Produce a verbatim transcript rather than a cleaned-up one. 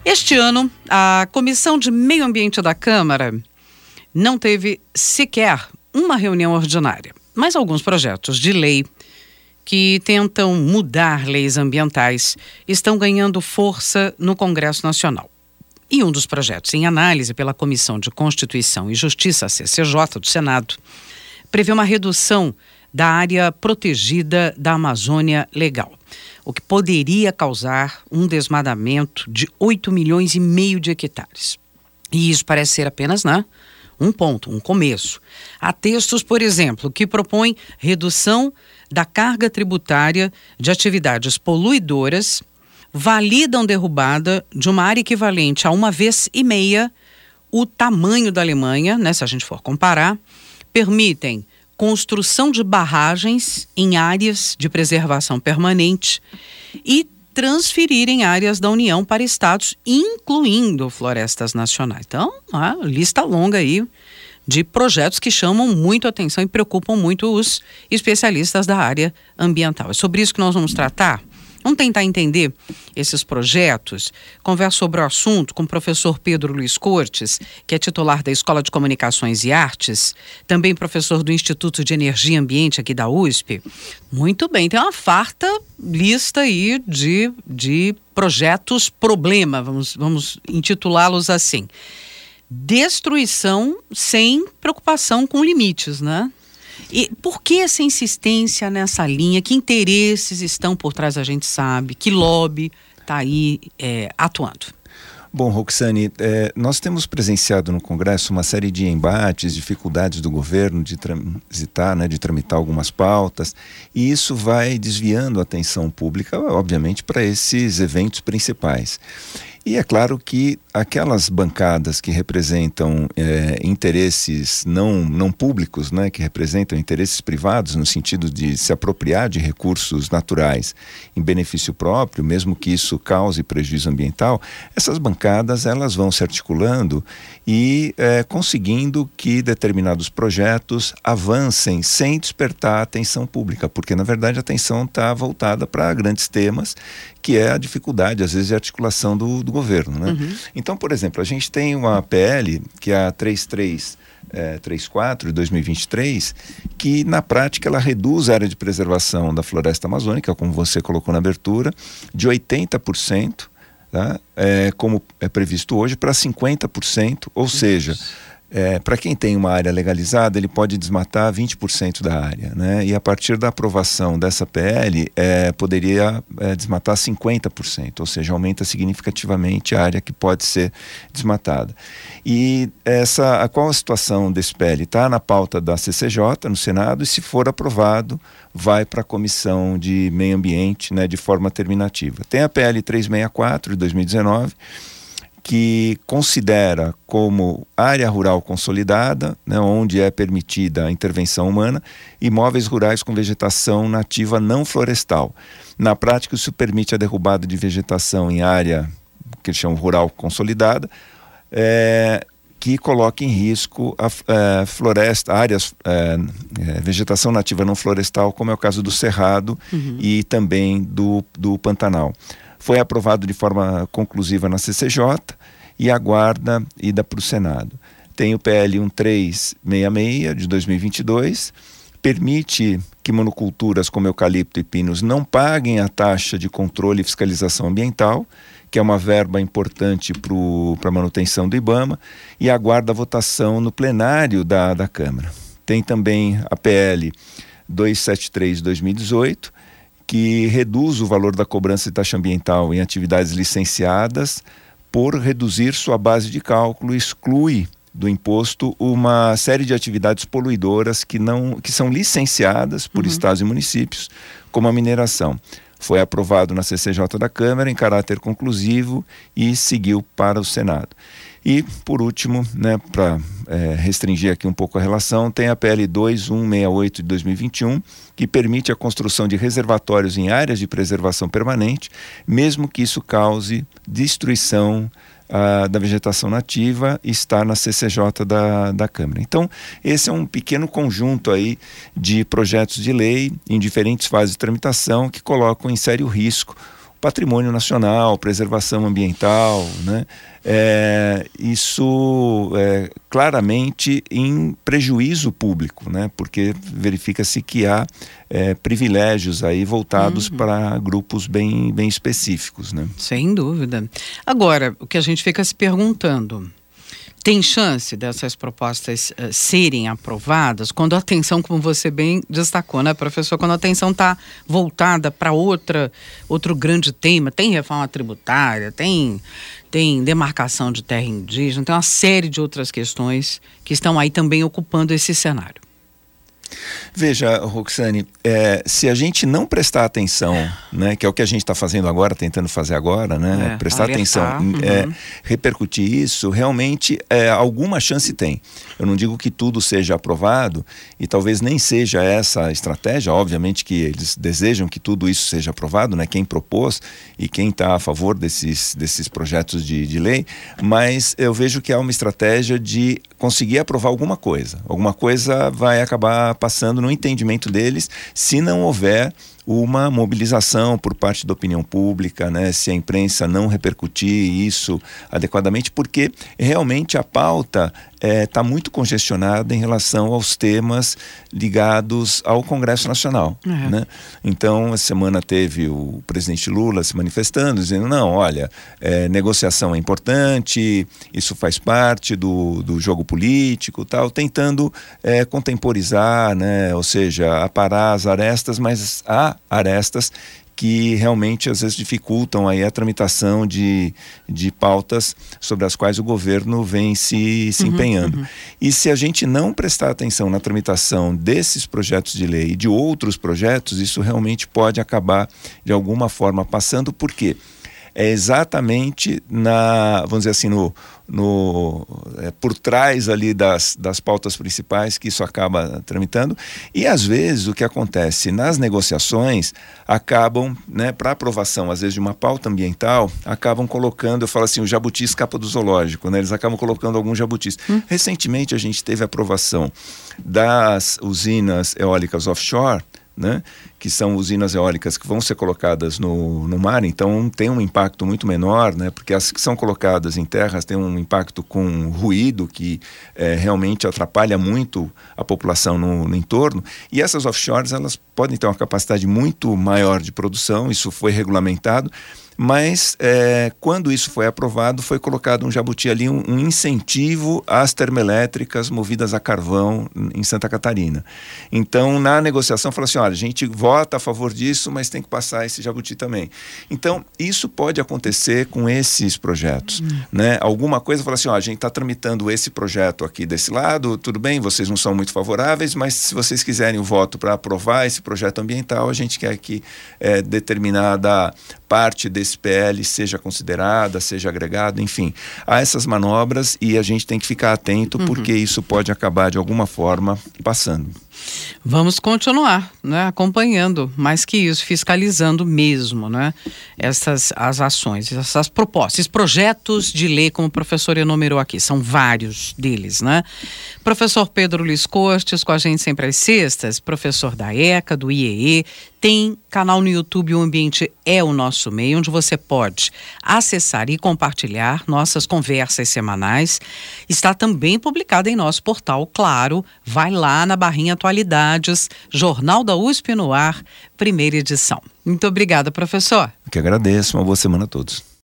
Este ano, a Comissão de Meio Ambiente da Câmara não teve sequer uma reunião ordinária, mas alguns projetos de lei que tentam mudar leis ambientais estão ganhando força no Congresso Nacional. E um dos projetos em análise pela Comissão de Constituição e Justiça, C C J, do Senado, prevê uma redução da área protegida da Amazônia Legal, o que poderia causar um desmatamento de oito milhões e meio de hectares. E isso parece ser apenas, né, um ponto, um começo. Há textos, por exemplo, que propõem redução da carga tributária de atividades poluidoras, validam derrubada de uma área equivalente a uma vez e meia o tamanho da Alemanha, né, se a gente for comparar, permitem construção de barragens em áreas de preservação permanente e transferirem áreas da União para estados, incluindo florestas nacionais. Então, a lista longa aí de projetos que chamam muito a atenção e preocupam muito os especialistas da área ambiental. É sobre isso que nós vamos tratar. Vamos tentar entender esses projetos. Converso sobre o assunto com o professor Pedro Luiz Cortes, que é titular da Escola de Comunicações e Artes, também professor do Instituto de Energia e Ambiente aqui da U S P. Muito bem, tem uma farta lista aí de, de projetos problema, vamos, vamos intitulá-los assim. Destruição sem preocupação com limites, né? E por que essa insistência nessa linha? Que interesses estão por trás, a gente sabe? Que lobby está aí é, atuando? Bom, Roxane, é, nós temos presenciado no Congresso uma série de embates, dificuldades do governo de transitar, né, de tramitar algumas pautas, e isso vai desviando a atenção pública, obviamente, para esses eventos principais. E é claro que aquelas bancadas que representam é, interesses não, não públicos, né, que representam interesses privados no sentido de se apropriar de recursos naturais em benefício próprio, mesmo que isso cause prejuízo ambiental, essas bancadas elas vão se articulando e é, conseguindo que determinados projetos avancem sem despertar a atenção pública, porque na verdade a atenção está voltada para grandes temas, que é a dificuldade, às vezes, de articulação do, do governo, né? Uhum. Então, por exemplo, a gente tem uma P L, que é a três três três quatro de dois mil e vinte e três, que na prática ela reduz a área de preservação da floresta amazônica, como você colocou na abertura, de oitenta por cento, tá? É, como é previsto hoje, para cinquenta por cento, ou seja, É, para quem tem uma área legalizada, ele pode desmatar vinte por cento da área, né? E a partir da aprovação dessa P L, é, poderia é, desmatar cinquenta por cento, ou seja, aumenta significativamente a área que pode ser desmatada. E essa, a, qual a situação desse P L? Está na pauta da C C J, no Senado, e se for aprovado, vai para a Comissão de Meio Ambiente, né, de forma terminativa. Tem a P L trezentos e sessenta e quatro de dois mil e dezenove, que considera como área rural consolidada, né, onde é permitida a intervenção humana, imóveis rurais com vegetação nativa não florestal. Na prática, isso permite a derrubada de vegetação em área que eles chamam rural consolidada, é, que coloca em risco a, a floresta, áreas, é, é, vegetação nativa não florestal, como é o caso do Cerrado, uhum, e também do, do Pantanal. Foi aprovado de forma conclusiva na C C J e aguarda ida para o Senado. Tem o P L treze sessenta e seis de dois mil e vinte e dois, permite que monoculturas como eucalipto e pinos não paguem a taxa de controle e fiscalização ambiental, que é uma verba importante para a manutenção do IBAMA, e aguarda a votação no plenário da, da Câmara. Tem também a P L duzentos e setenta e três de dois mil e dezoito, que reduz o valor da cobrança de taxa ambiental em atividades licenciadas por reduzir sua base de cálculo e exclui do imposto uma série de atividades poluidoras que, não, que são licenciadas por uhum. estados e municípios, como a mineração. Foi aprovado na C C J da Câmara em caráter conclusivo e seguiu para o Senado. E, por último, né, para é, restringir aqui um pouco a relação, tem a P L dois mil cento e sessenta e oito de dois mil e vinte e um, que permite a construção de reservatórios em áreas de preservação permanente, mesmo que isso cause destruição ah, da vegetação nativa, e está na C C J da, da Câmara. Então, esse é um pequeno conjunto aí de projetos de lei em diferentes fases de tramitação que colocam em sério risco patrimônio nacional, preservação ambiental, né? É, isso é claramente em prejuízo público, né? Porque verifica-se que há é, privilégios aí voltados uhum. para grupos bem, bem específicos, né? Sem dúvida. Agora, o que a gente fica se perguntando, tem chance dessas propostas uh, serem aprovadas quando a atenção, como você bem destacou, né, professor, quando a atenção está voltada para outra, outro grande tema? Tem reforma tributária, tem, tem demarcação de terra indígena, tem uma série de outras questões que estão aí também ocupando esse cenário. Veja, Roxane, é, se a gente não prestar atenção, né, que é o que a gente está fazendo agora, tentando fazer agora, né, é, prestar atenção, uhum. é, repercutir isso, realmente é, alguma chance tem. Eu não digo que tudo seja aprovado, e talvez nem seja essa a estratégia, obviamente que eles desejam que tudo isso seja aprovado, né, quem propôs e quem está a favor desses, desses projetos de, de lei, mas eu vejo que há uma estratégia de conseguir aprovar alguma coisa. Alguma coisa vai acabar passando no entendimento deles, se não houver uma mobilização por parte da opinião pública, né, se a imprensa não repercutir isso adequadamente, porque realmente a pauta está é, muito congestionada em relação aos temas ligados ao Congresso Nacional. Uhum. Né? Então, a semana teve o presidente Lula se manifestando, dizendo, não, olha, é, negociação é importante, isso faz parte do, do jogo político, tal, tentando é, contemporizar, né, ou seja, aparar as arestas, mas há arestas que realmente às vezes dificultam aí a tramitação de, de pautas sobre as quais o governo vem se, se uhum, empenhando. Uhum. E se a gente não prestar atenção na tramitação desses projetos de lei e de outros projetos, isso realmente pode acabar de alguma forma passando, por quê? É exatamente na, vamos dizer assim, no, no, é, por trás ali das, das pautas principais que isso acaba tramitando. E às vezes o que acontece nas negociações acabam, né, para aprovação às vezes de uma pauta ambiental, acabam colocando, eu falo assim, o jabuti escapa do zoológico, né? Eles acabam colocando alguns jabutis. Hum. Recentemente a gente teve a aprovação das usinas eólicas offshore, né, que são usinas eólicas que vão ser colocadas no, no mar, então tem um impacto muito menor, né, porque as que são colocadas em terras têm um impacto com ruído que é, realmente atrapalha muito a população no, no entorno, e essas offshores elas podem ter uma capacidade muito maior de produção, isso foi regulamentado, mas é, quando isso foi aprovado, foi colocado um jabuti ali, um, um incentivo às termoelétricas movidas a carvão em Santa Catarina. Então, na negociação, falou assim, olha, a gente vota a favor disso, mas tem que passar esse jabuti também. Então, isso pode acontecer com esses projetos. Hum. Né? Alguma coisa fala assim, ó, a gente está tramitando esse projeto aqui desse lado, tudo bem, vocês não são muito favoráveis, mas se vocês quiserem o voto para aprovar esse projeto ambiental, a gente quer que é, determinada parte desse P L seja considerada, seja agregado, enfim. Há essas manobras e a gente tem que ficar atento, uhum, porque isso pode acabar de alguma forma passando. Vamos continuar, né, acompanhando, mais que isso, fiscalizando mesmo, né, essas as ações, essas propostas, esses projetos de lei, como o professor enumerou aqui, são vários deles, né? Professor Pedro Luiz Cortes, com a gente sempre às sextas, professor da ECA, do I E E, tem canal no YouTube, O Ambiente é o Nosso Meio, onde você pode acessar e compartilhar nossas conversas semanais. Está também publicado em nosso portal, claro, vai lá na barrinha Atualidades, Jornal da U S P no Ar, primeira edição. Muito obrigada, professor. Eu que agradeço, uma boa semana a todos.